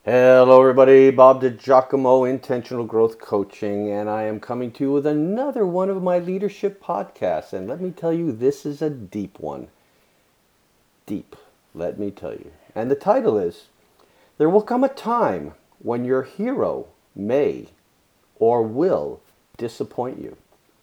Hello, everybody. Bob DiGiacomo, Intentional Growth Coaching, and I am coming to you with another one of my leadership podcasts. And let me tell you, this is a deep one. Deep, let me tell you. And the title is There Will Come a Time When Your Hero May or Will Disappoint You.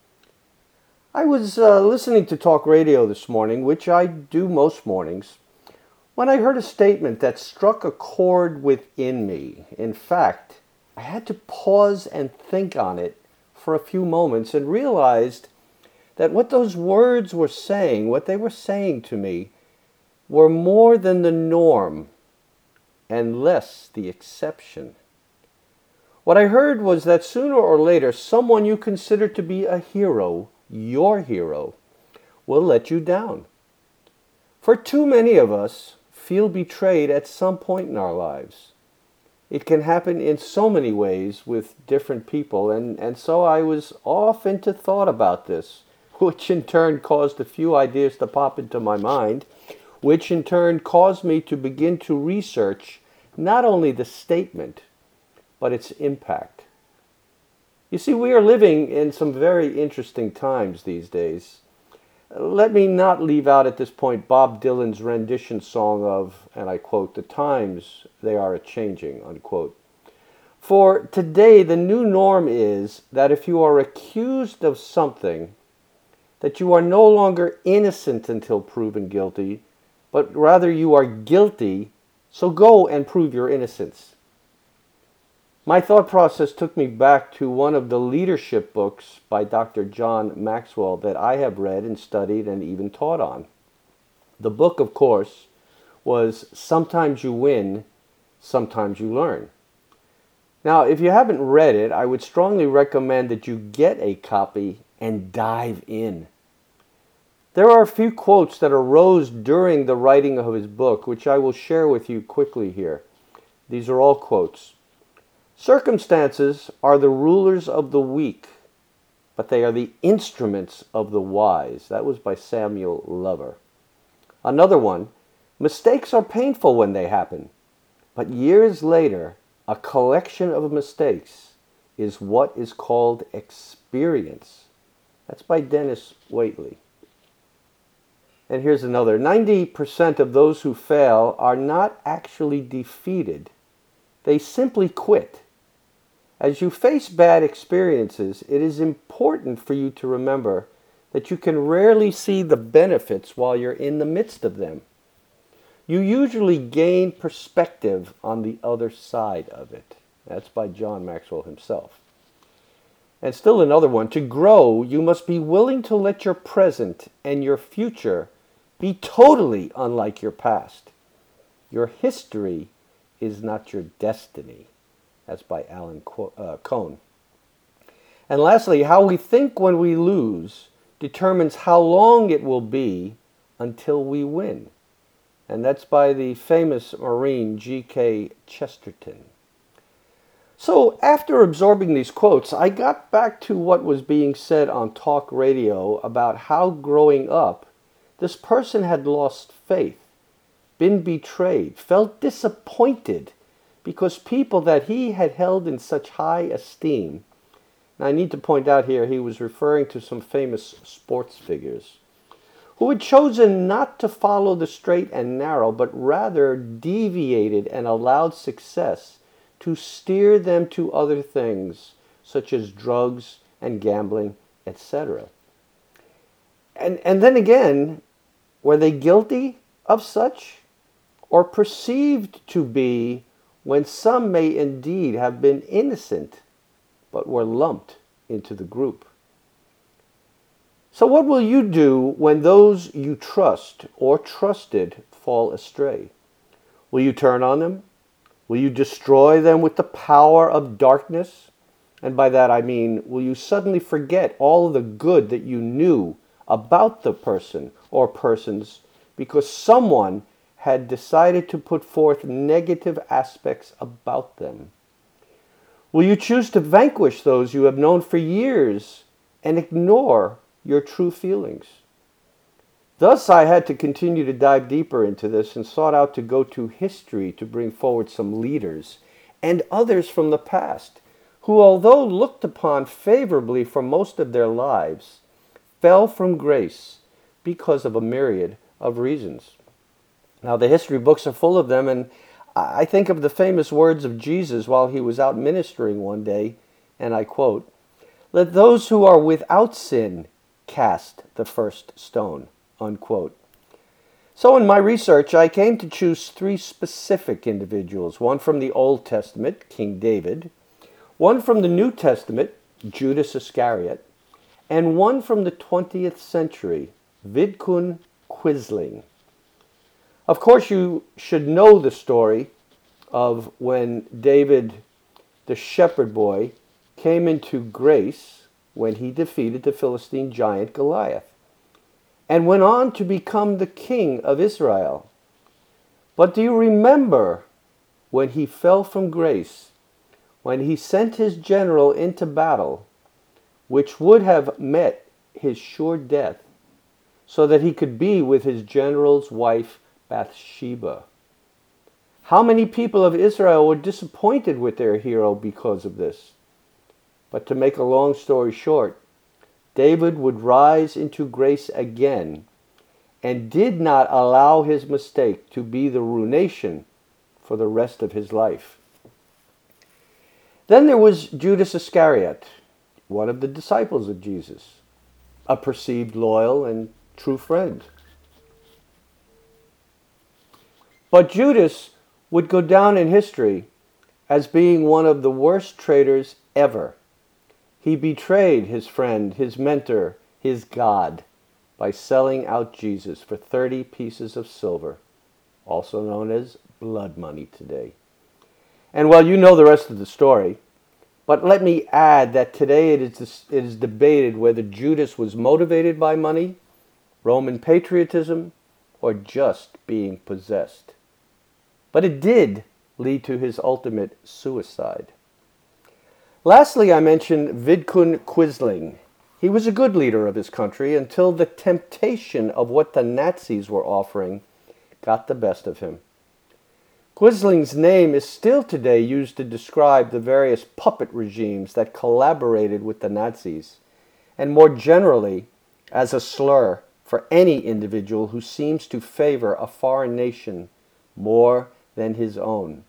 I was listening to talk radio this morning, which I do most mornings, when I heard a statement that struck a chord within me. In fact, I had to pause and think on it for a few moments and realized that what those words were saying, what they were saying to me, were more than the norm and less the exception. What I heard was that sooner or later, someone you consider to be a hero, your hero, will let you down. For too many of us, feel betrayed at some point in our lives. It can happen in so many ways with different people, and so I was off into thought about this, which in turn caused a few ideas to pop into my mind, which in turn caused me to begin to research not only the statement, but its impact. You see, we are living in some very interesting times these days. Let me not leave out at this point Bob Dylan's rendition song of, and I quote, "The times they are a-changing," unquote. For today, the new norm is that if you are accused of something, that you are no longer innocent until proven guilty, but rather you are guilty, so go and prove your innocence. My thought process took me back to one of the leadership books by Dr. John Maxwell that I have read and studied and even taught on. The book, of course, was Sometimes You Win, Sometimes You Learn. Now, if you haven't read it, I would strongly recommend that you get a copy and dive in. There are a few quotes that arose during the writing of his book, which I will share with you quickly here. These are all quotes. "Circumstances are the rulers of the weak, but they are the instruments of the wise." That was by Samuel Lover. Another one, "Mistakes are painful when they happen, but years later, a collection of mistakes is what is called experience." That's by Dennis Waitley. And here's another, 90% of those who fail are not actually defeated. They simply quit. As you face bad experiences, it is important for you to remember that you can rarely see the benefits while you're in the midst of them. You usually gain perspective on the other side of it. That's by John Maxwell himself. And still another one, to grow, you must be willing to let your present and your future be totally unlike your past. Your history is not your destiny. That's by Alan Cohn. And lastly, how we think when we lose determines how long it will be until we win. And that's by the famous Marine G.K. Chesterton. So after absorbing these quotes, I got back to what was being said on talk radio about how growing up, this person had lost faith, been betrayed, felt disappointed, because people that he had held in such high esteem, and I need to point out here he was referring to some famous sports figures, who had chosen not to follow the straight and narrow, but rather deviated and allowed success to steer them to other things, such as drugs and gambling, etc. And then again, were they guilty of such, or perceived to be, when some may indeed have been innocent, but were lumped into the group? So what will you do when those you trust or trusted fall astray? Will you turn on them? Will you destroy them with the power of darkness? And by that I mean, will you suddenly forget all the good that you knew about the person or persons because someone had decided to put forth negative aspects about them? Will you choose to vanquish those you have known for years and ignore your true feelings? Thus, I had to continue to dive deeper into this and sought out to go to history to bring forward some leaders and others from the past, who, although looked upon favorably for most of their lives, fell from grace because of a myriad of reasons. Now, the history books are full of them, and I think of the famous words of Jesus while he was out ministering one day, and I quote, "Let those who are without sin cast the first stone," unquote. So in my research, I came to choose three specific individuals, one from the Old Testament, King David, one from the New Testament, Judas Iscariot, and one from the 20th century, Vidkun Quisling. Of course, you should know the story of when David, the shepherd boy, came into grace when he defeated the Philistine giant Goliath, and went on to become the king of Israel. But do you remember when he fell from grace, when he sent his general into battle, which would have met his sure death, so that he could be with his general's wife Bathsheba? How many people of Israel were disappointed with their hero because of this? But to make a long story short, David would rise into grace again and did not allow his mistake to be the ruination for the rest of his life. Then there was Judas Iscariot, one of the disciples of Jesus, a perceived loyal and true friend. But Judas would go down in history as being one of the worst traitors ever. He betrayed his friend, his mentor, his God, by selling out Jesus for 30 pieces of silver, also known as blood money today. And well, you know the rest of the story, but let me add that today it is debated whether Judas was motivated by money, Roman patriotism, or just being possessed. But it did lead to his ultimate suicide. Lastly, I mentioned Vidkun Quisling. He was a good leader of his country until the temptation of what the Nazis were offering got the best of him. Quisling's name is still today used to describe the various puppet regimes that collaborated with the Nazis, and more generally as a slur for any individual who seems to favor a foreign nation more than his own.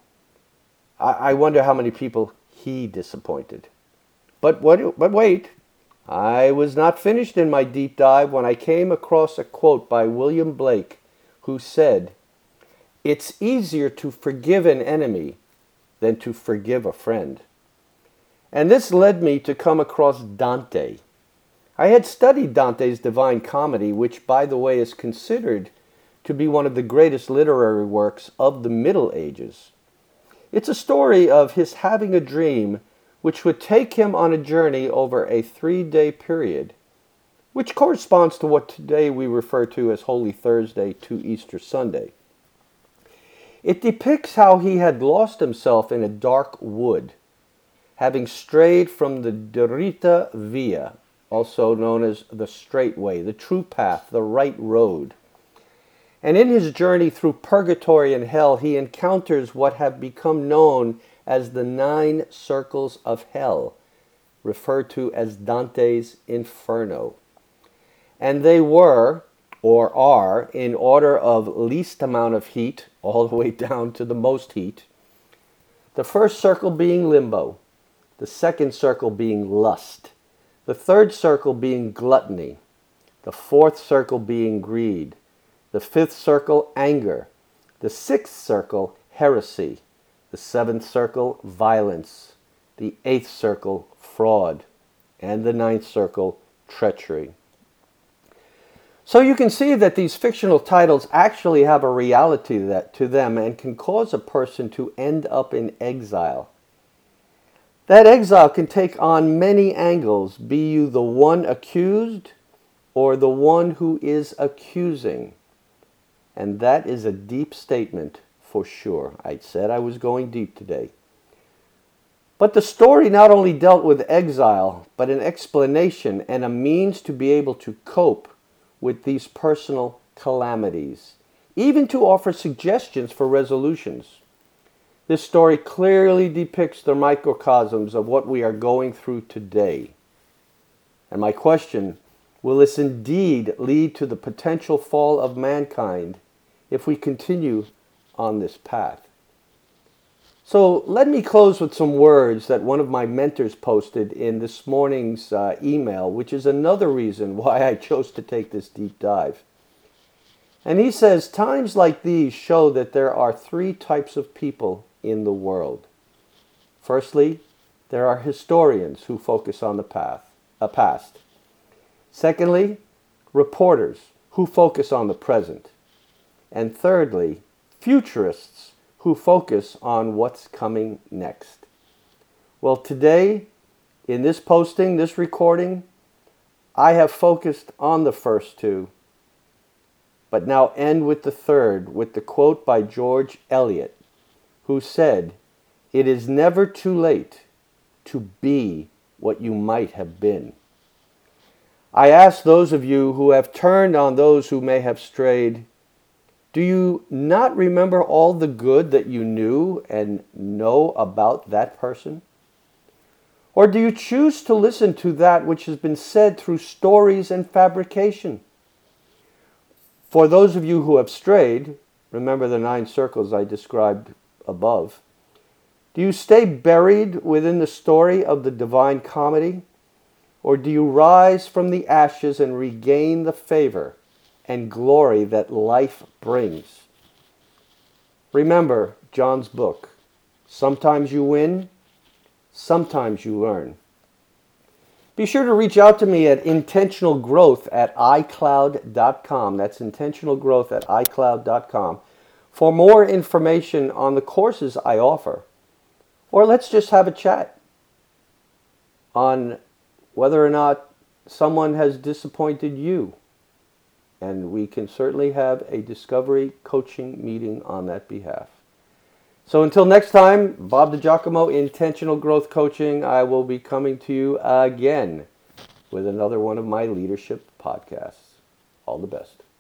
I wonder how many people he disappointed. But wait, I was not finished in my deep dive when I came across a quote by William Blake, who said, "It's easier to forgive an enemy than to forgive a friend." And this led me to come across Dante. I had studied Dante's Divine Comedy, which, by the way, is considered to be one of the greatest literary works of the Middle Ages. It's a story of his having a dream which would take him on a journey over a 3-day period, which corresponds to what today we refer to as Holy Thursday to Easter Sunday. It depicts how he had lost himself in a dark wood, having strayed from the Dritta Via, also known as the straight way, the true path, the right road. And in his journey through purgatory and hell, he encounters what have become known as the 9 circles of hell, referred to as Dante's Inferno. And they were, or are, in order of least amount of heat, all the way down to the most heat. The first circle being limbo, the second circle being lust, the third circle being gluttony, the fourth circle being greed, the fifth circle, anger, the sixth circle, heresy, the seventh circle, violence, the eighth circle, fraud, and the ninth circle, treachery. So you can see that these fictional titles actually have a reality to them and can cause a person to end up in exile. That exile can take on many angles, be you the one accused or the one who is accusing. And that is a deep statement for sure. I said I was going deep today. But the story not only dealt with exile, but an explanation and a means to be able to cope with these personal calamities, even to offer suggestions for resolutions. This story clearly depicts the microcosms of what we are going through today. And my question, will this indeed lead to the potential fall of mankind if we continue on this path? So let me close with some words that one of my mentors posted in this morning's email, which is another reason why I chose to take this deep dive. And he says, times like these show that there are three types of people in the world. Firstly, there are historians who focus on the past. Secondly, reporters who focus on the present. And thirdly, futurists who focus on what's coming next. Well, today, in this posting, this recording, I have focused on the first two, but now end with the third, with the quote by George Eliot, who said, "It is never too late to be what you might have been." I ask those of you who have turned on those who may have strayed, do you not remember all the good that you knew and know about that person? Or do you choose to listen to that which has been said through stories and fabrication? For those of you who have strayed, remember the 9 circles I described above. Do you stay buried within the story of the Divine Comedy? Or do you rise from the ashes and regain the favor and glory that life brings? Remember John's book. Sometimes you win, sometimes you learn. Be sure to reach out to me at intentionalgrowth@icloud.com. That's intentionalgrowth@icloud.com for more information on the courses I offer. Or let's just have a chat on whether or not someone has disappointed you. And we can certainly have a discovery coaching meeting on that behalf. So until next time, Bob DiGiacomo, Intentional Growth Coaching. I will be coming to you again with another one of my leadership podcasts. All the best.